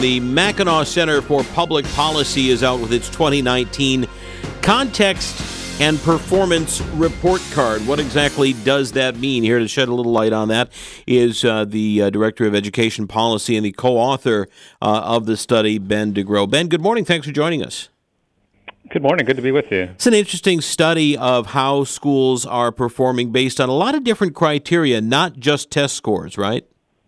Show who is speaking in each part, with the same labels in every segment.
Speaker 1: the Mackinac Center for Public Policy is out with its 2019 Context and Performance Report Card. What exactly does that mean? Here to shed a little light on that is the Director of Education Policy and the co-author of the study, Ben DeGrow. Ben, good morning. Thanks for joining us.
Speaker 2: Good morning. Good to be with you.
Speaker 1: It's an interesting study of how schools are performing based on a lot of different criteria, not just test scores, right?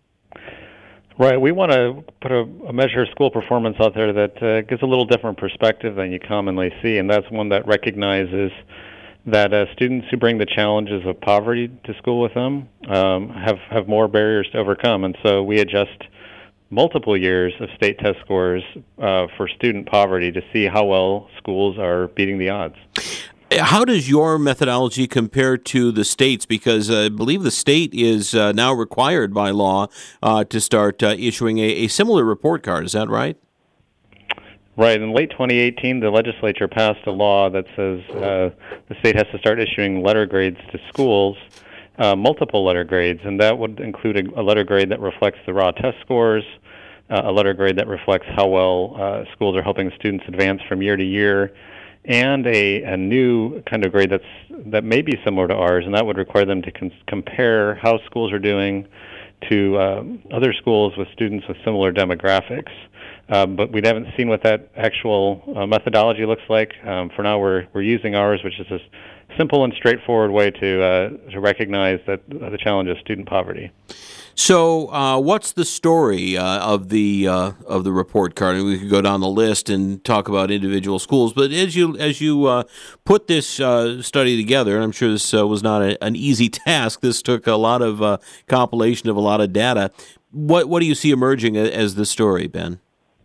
Speaker 2: Right. We want to put a measure of school performance out there that gives a little different perspective than you commonly see, and that's one that recognizes that students who bring the challenges of poverty to school with them have more barriers to overcome, and so we adjust multiple years of state test scores for student poverty to see how well schools are beating the odds.
Speaker 1: How does your methodology compare to the state's? Because I believe the state is now required by law to start issuing a similar report card. Is that right?
Speaker 2: Right. In late 2018, the legislature passed a law that says the state has to start issuing letter grades to schools, multiple letter grades, and that would include a letter grade that reflects the raw test scores, a letter grade that reflects how well schools are helping students advance from year to year, and a new kind of grade that may be similar to ours, and that would require them to compare how schools are doing to other schools with students with similar demographics. But we haven't seen what that actual methodology looks like. For now, we're using ours, which is a simple and straightforward way to recognize that the challenge of student poverty.
Speaker 1: So, what's the story of the report card? I mean, we could go down the list and talk about individual schools, but as you put this study together, and I'm sure this was not an easy task. This took a lot of compilation of a lot of data. What do you see emerging as the story, Ben?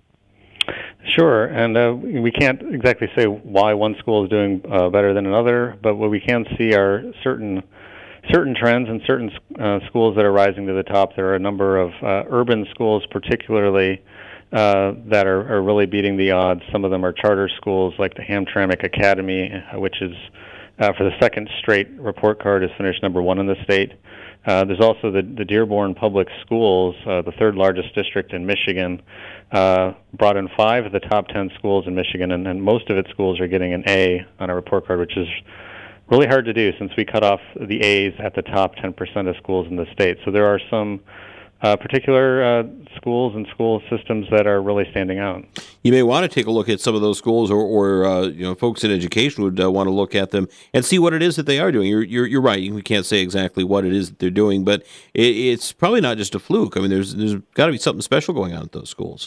Speaker 2: Sure, and we can't exactly say why one school is doing better than another, but what we can see are certain trends in certain schools that are rising to the top. There are a number of urban schools particularly that are really beating the odds. Some of them are charter schools like the Hamtramck Academy, which is for the second straight report card has finished number one in the state. There's also the Dearborn Public Schools, the third largest district in Michigan, brought in 5 of the top 10 schools in Michigan, and most of its schools are getting an A on a report card, which is really hard to do since we cut off the A's at the top 10% of schools in the state. So there are some particular schools and school systems that are really standing out.
Speaker 1: You may want to take a look at some of those schools, or folks in education would want to look at them and see what it is that they are doing. You're right. We can't say exactly what it is that they're doing, but it's probably not just a fluke. I mean, there's got to be something special going on at those schools.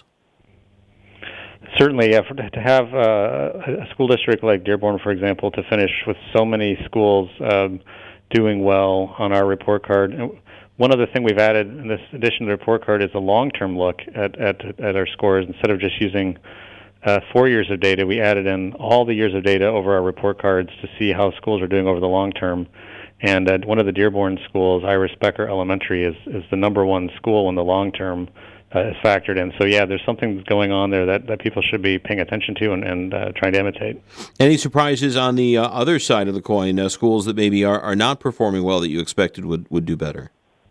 Speaker 2: Certainly, to have a school district like Dearborn, for example, to finish with so many schools doing well on our report card. One other thing we've added in this edition of the report card is a long-term look at our scores. Instead of just using 4 years of data, we added in all the years of data over our report cards to see how schools are doing over the long term. And one of the Dearborn schools, Iris Becker Elementary, is the number one school in the long term is factored in. So, yeah, there's something going on there that people should be paying attention to and trying to imitate.
Speaker 1: Any surprises on the other side of the coin, schools that maybe are not performing well that you expected would do better?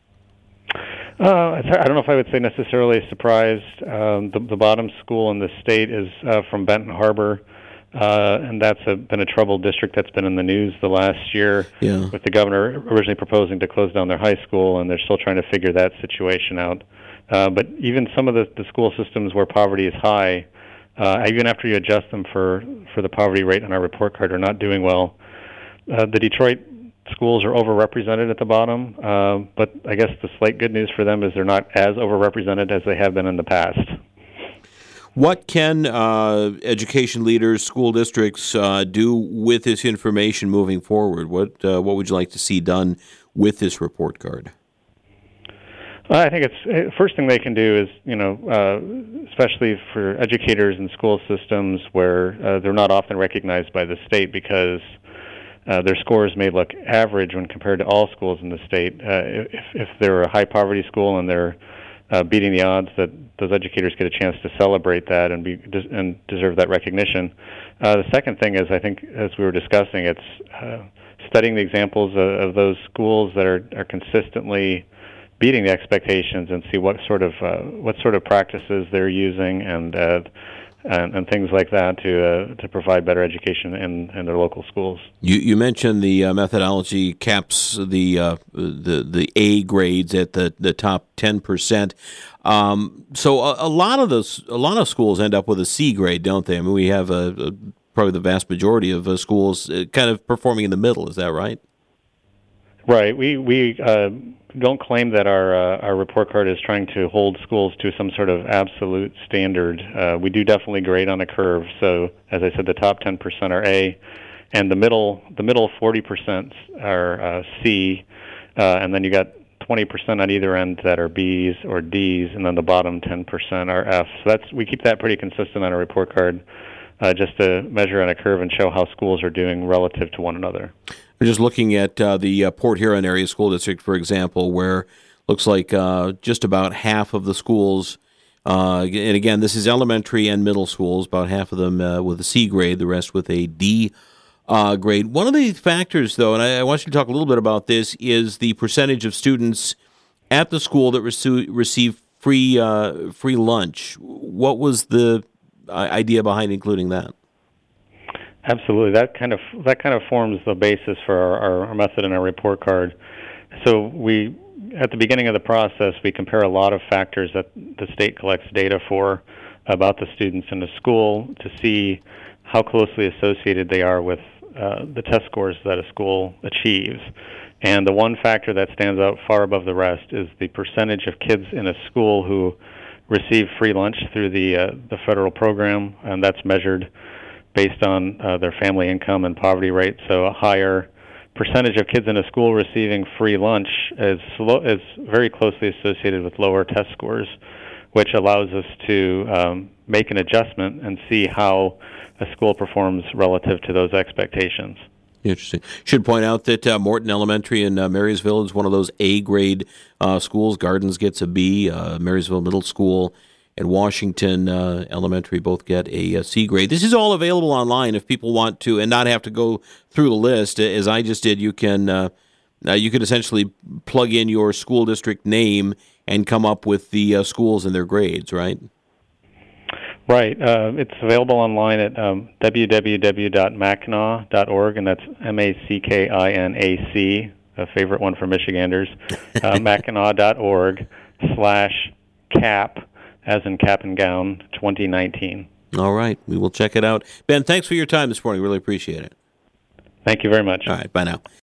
Speaker 2: I don't know if I would say necessarily surprised. The bottom school in the state is from Benton Harbor, and that's been a troubled district that's been in the news the last year, with the governor originally proposing to close down their high school, and they're still trying to figure that situation out. But even some of the school systems where poverty is high, even after you adjust them for the poverty rate on our report card, are not doing well. The Detroit schools are overrepresented at the bottom, but I guess the slight good news for them is they're not as overrepresented as they have been in the past.
Speaker 1: What can education leaders, school districts do with this information moving forward? What would you like to see done with this report card?
Speaker 2: I think it's first thing they can do is, especially for educators and school systems where they're not often recognized by the state because their scores may look average when compared to all schools in the state. If they're a high poverty school and they're beating the odds, that those educators get a chance to celebrate that and deserve that recognition. The second thing is, I think, as we were discussing, it's studying the examples of those schools that are consistently beating the expectations and see what sort of practices they're using and things like that to provide better education in their local schools.
Speaker 1: You mentioned the methodology caps the A grades at the top 10%. So a lot of schools end up with a C grade, don't they? I mean, we have probably the vast majority of schools kind of performing in the middle. Is that right?
Speaker 2: Right. We don't claim that our report card is trying to hold schools to some sort of absolute standard. We do definitely grade on a curve. So, as I said, the top 10% are A, and the middle 40% are C, and then you got 20% on either end that are B's or D's, and then the bottom 10% are F's. So we keep that pretty consistent on a report card, just to measure on a curve and show how schools are doing relative to one another.
Speaker 1: We're just looking at the Port Huron Area School District, for example, where looks like just about half of the schools, and again, this is elementary and middle schools, about half of them with a C grade, the rest with a D grade. One of the factors, though, and I want you to talk a little bit about this, is the percentage of students at the school that receive free lunch. What was the idea behind including that?
Speaker 2: Absolutely, that kind of forms the basis for our method and our report card. So at the beginning of the process, we compare a lot of factors that the state collects data for about the students in the school to see how closely associated they are with the test scores that a school achieves. And the one factor that stands out far above the rest is the percentage of kids in a school who receive free lunch through the federal program, and that's measured based on their family income and poverty rate. So a higher percentage of kids in a school receiving free lunch is very closely associated with lower test scores, which allows us to make an adjustment and see how a school performs relative to those expectations.
Speaker 1: Interesting. Should point out that Morton Elementary in Marysville is one of those A-grade schools. Gardens gets a B. Marysville Middle School and Washington Elementary both get a C grade. This is all available online if people want to and not have to go through the list. As I just did, you can essentially plug in your school district name and come up with the schools and their grades, right?
Speaker 2: Right. It's available online at www.mackinac.org, and that's MACKINAC, a favorite one for Michiganders, mackinac.org/cap, as in cap and gown, 2019.
Speaker 1: All right. We will check it out. Ben, thanks for your time this morning. Really appreciate it.
Speaker 2: Thank you very much.
Speaker 1: All right. Bye now.